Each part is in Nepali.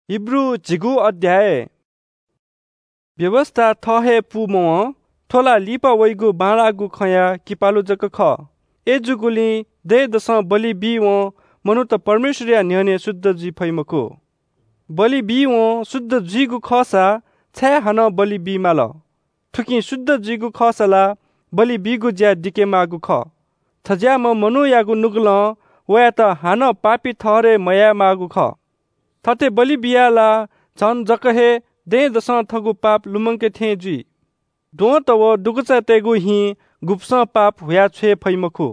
हिब्रू जिगु अध्याय व्यवस्था थहे पुमो थोला लिपा वैगु बाँडागु खया किपालु जक ख एजुगुली दे दस बलि बिवो मनु त परमेश्वरिया न्यने शुद्ध जी फैमको बलि बिवो शुद्ध जीगु खसा छ्या हन बलि बिमाल थुकी शुद्ध जीगु खसला बलि बिगु ज्या दिके मागु ख थज्या म मनु यागु नुगल वया त हान पापी थरे मया मागु ख थते बलि बियाला झन जकहे दे दस थगु पाप लुमंके थे जी दो त वो दुगचा तेगु हि गुप्स पाप हुया छे फैमखु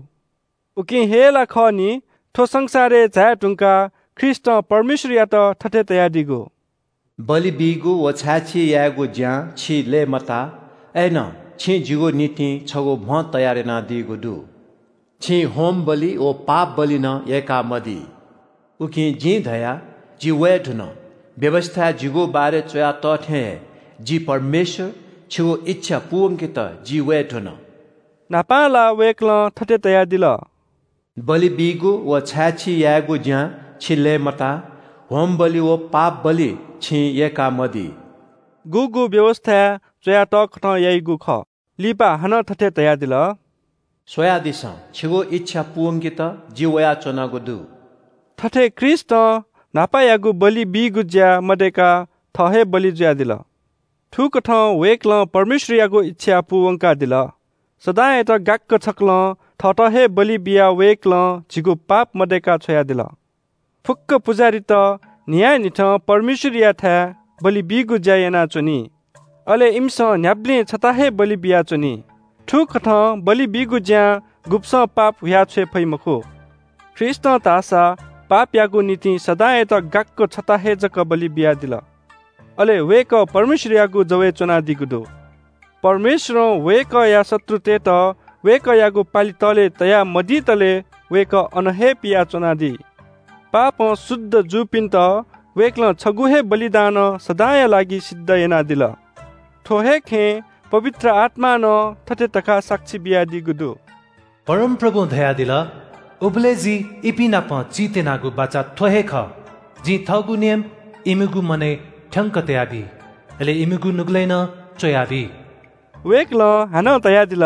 उकि हेला खनी थो संसारे झा टुंका ख्रिस्ट परमेश्वर या त थते तया दिगो बलि बिगु व छाछि यागु ज्या छि ले मता एन छि जिगो नीति छगो भ तयारे ना दिगु दु छि होम बलि ओ पाप बलि न एका मदी उकि जी धया जी वेठन व्यवस्था जिगो बारे चया तथे जी परमेश्वर छिगो इच्छा पुंकित जी वेठन नापाला वेक्ल थते तया दिल बलि बिगु व छाछि यागु ज्या छिले मता होम बलि ओ पाप बलि छि एका मदी गुगु व्यवस्था चया तख याइगु ख लिपा हन थते तया दिल सोया दिस छिगो इच्छा पुंकित जी वया चनागु दु थथे ख्रिस्ट नापायागु बलि बिगु ज्या मडेका थहे बलि ज्या दिल ठुक ठ वेक्ल परमेश्वरियागु इच्छा पुवंका दिल सदाय त गाक्क छक्ल थटहे बलि बिया वेक्ल जिगु पाप मडेका छया दिल फुक्क पुजारी त न्याय निठ परमेश्वरिया था बलि बिगु ज्या याना चुनी अले इम्स न्याब्ले छताहे बलि बिया चुनी ठुक ठ बलि बिगु ज्या गुप्स पाप हुया छे फैमखो ख्रिस्ट तासा पाप यागु नीति सदाय त गाक्क छताहे जक बलि बिया दिल अले वेक परमेश्वर यागु जवे चुना दिगुदो परमेश्वर वेक या शत्रु ते त वेक यागु पाली तले तया मदी तले वेक अनहे पिया चुना दि पाप शुद्ध जुपिन त वेक्ल छगुहे बलिदान सदाय लागि सिद्ध एना दिल ठोहे खे पवित्र आत्मा न थते तका साक्षी बिया दिगुदो परम प्रभु धया दिल उबलेजी इपिना प चीते नागु बाचा थोहे ख जी थगु नियम इमुगु मने ठंक तयाबी एले इमुगु नुगलेन चयाबी वेक्ल हन तया दिल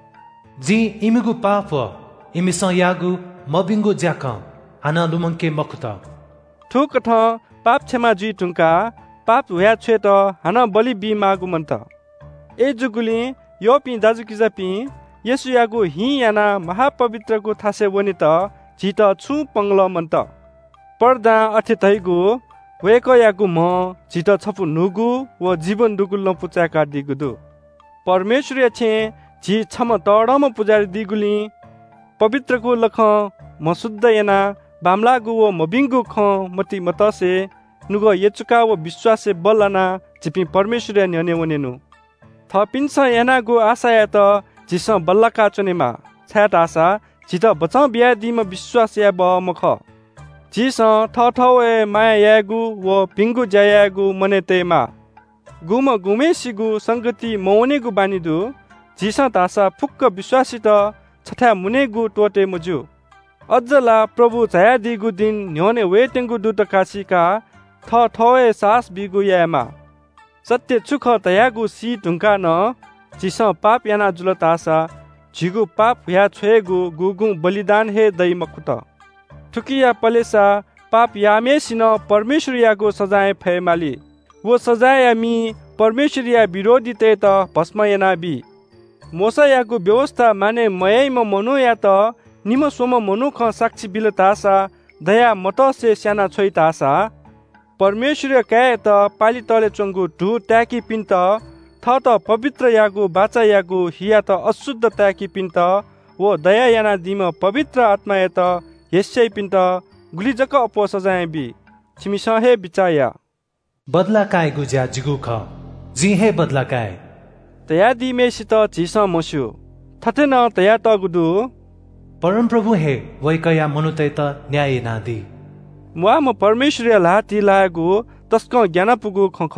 जी इमुगु पाप इमिस यागु मबिंगु ज्याक हन लुमंके मखुत ठुक ठ पाप क्षमा जी टुंका पाप हुया छे त हन बलि बि मागु मन्त ए जुगुली यो पि दाजु किजा पि यसु यागु हि याना महापवित्रको थासे वनि त झित छु पंगल मन्त पर्दा अथे तैगु वेक यागु म झित छपु नुगु व जीवन दुगुल पुचाका दिगुदु परमेश्वर छे झि छम तडम पुजारी दिगुली पवित्रको लख म शुद्ध याना बामलागु व मबिंगु ख मति मतसे नुग यचुका व विश्वासे बलना जिपि परमेश्वर न्यने वनेनु थपिन्स यानागु आशा या त जिस बल्लका चुनेमा छ्याट आशा जित बचाउ बिया दिम विश्वास या बमख जिस थथवे माया यागु व पिंगु जयागु मने तेमा गुम गुमेसिगु संगति मौनेगु बानिदु जिस तासा फुक्क विश्वासित छठा मुनेगु टोटे मुजु अज्जला प्रभु जया दिगु दिन न्योने वेटेंगु दुत कासिका थथवे सास बिगु यामा सत्य चुख तयागु सी ढुंका न जिस पाप याना जुल तासा झिगु पाप हुया छेगु गुगु बलिदान हे दै मखुत ठुकिया पलेसा पाप यामेसिन परमेश्वर यागु सजाय फैमाली वो सजाय यामी परमेश्वर या विरोधी ते त भस्म याना बि मोसा यागु व्यवस्था माने मयैम मनु या त निम सोम मनु ख साक्षी बिल तासा दया मत से स्याना छोइ तासा परमेश्वर काय त पाली तले चंगु ढु ट्याकी पिन्त थ त पवित्र यागु बाचा यागु हिया त अशुद्ध ट्याकी पिन्त वो दया याना दिम पवित्र आत्मा या त यसै पिन्त गुलिजक अपो सजाय बि छिमिस हे बिचाया बदला काय गुज्या जिगु ख जी हे बदला काय तया दिमेसित झिस मस्यु थते न तया त गुदु परम प्रभु हे वैकया मनुतै त न्याय नादी मुआ म परमेश्वर लाती लागु तस्क ज्ञान पुगु खख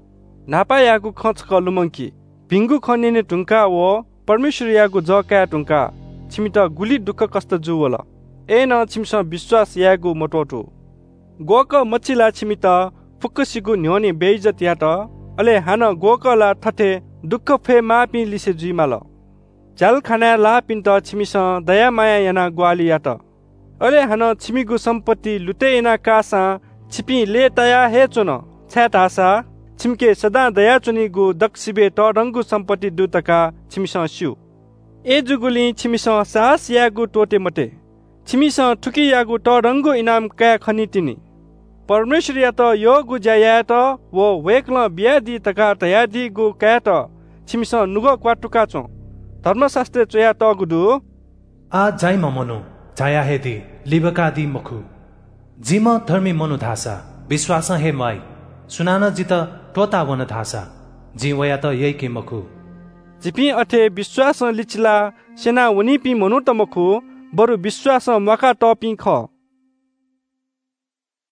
नापा यागु खच कलुमंकी पिंगु खनिने टुंका वो परमेश्वर यागु जका टुंका छिमित गुली दुख कष्ट जुवल ए न छिमस विश्वास यागु मटोटु गोक मचिला छिमित फुक्कसिगु न्योनी बेइज्जत यात अले हान गोकला ठठे दुःख फे मापि लिसे जुइमाल जाल खाना ला पिन्त छिमिस दया माया याना ग्वाली यात अले हान छिमिगु सम्पत्ति लुटे याना कासा छिपी ले तया हे चोन छ्यात आशा छिमके सदा दया चुनिगु दक्षिबे त रंगु सम्पत्ति दुतका छिमिस स्यु ए जुगुली छिमिस साहस यागु टोटे मटे छिमिस ठुकी यागु त रंगु इनाम का खनि तिनी परमेश्वर या त यो गु ज्या त वो वेक्ल बिया दि तका तया दि गु का त छिमिस नुगो क्वाटुका चो धर्मशास्त्र चया त गुदु आ जाई ममनो जाया हेदि लिबका दि मखु जिम धर्मी मनु धासा विश्वास हे माई सुनान जित टोता वन धासा जी वया त यही के मखु जिपी अथे विश्वास लिचिला सेना वनी पि मनु त मखु बरु विश्वास मका टपि ख